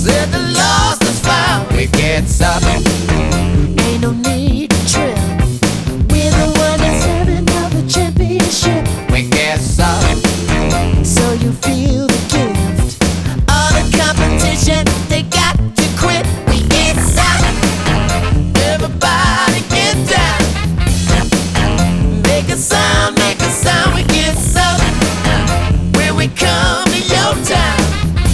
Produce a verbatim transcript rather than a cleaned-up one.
Said the lost is found, we get up.